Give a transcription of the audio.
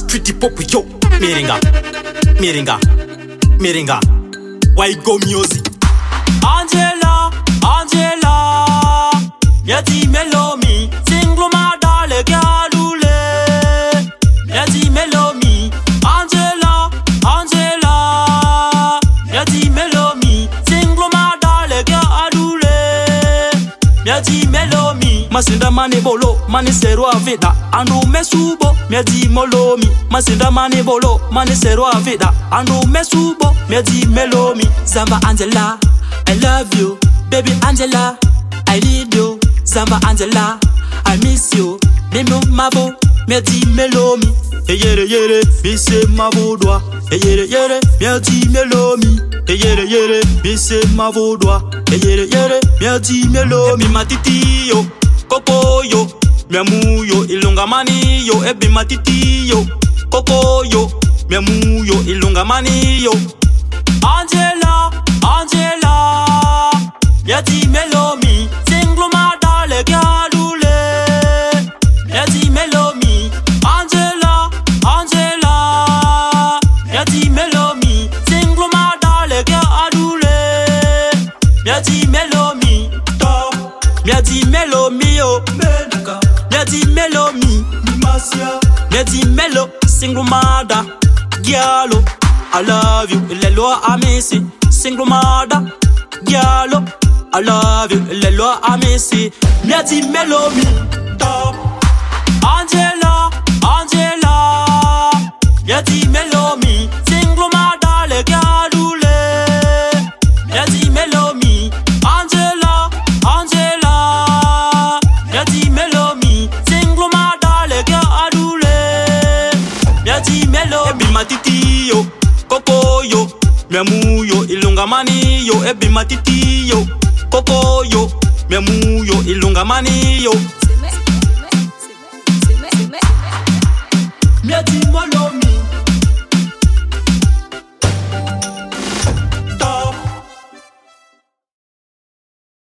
pretty pop yo. Miringa, miringa, miringa. Why go music? Angela, Angela, yati melomi, single mada le galule. Yati melomi, Angela, Angela, yati melomi, single mada le galule. Yati melomi, masinda mani bolo, mani seru avida, anu mesubo. Miadi molomi, masinda mani bolo, mani seru avida, anu mesubo. Miadi melomi, Zamba Angela, I love you, baby Angela, I need you, Zamba Angela, I miss you, Mimo Mavo, Miadi melomi, yere yere, misse Mavodwa, yere yere, Miadi melomi, yere yere, misse Mavodwa, yere yere, Miadi melomi, matiti yo, koko yo. Miamu yo ilunga mani yo ebi matiti yo koko yo miamu yo ilunga mani yo Angela Angela yati melomi single mada le galule yati melomi Angela Angela yati melomi single mada le galule yati melomi top yati melomi yo Miadi melomi, miadi melo, single mother, giallo. I love you, lelo amesi, single mother, giallo. I love you, lelo amesi, miadi melomi, top. Angela, Angela, miadi melomi, single mother, le galule. Miadi melomi, Angela, Angela, miadi melomi. Miadi melo, ebi matiti yo, koko yo, miamu yo ilunga mani yo, ebi matiti yo, koko yo, miamu yo ilunga mani yo. Miadi molo.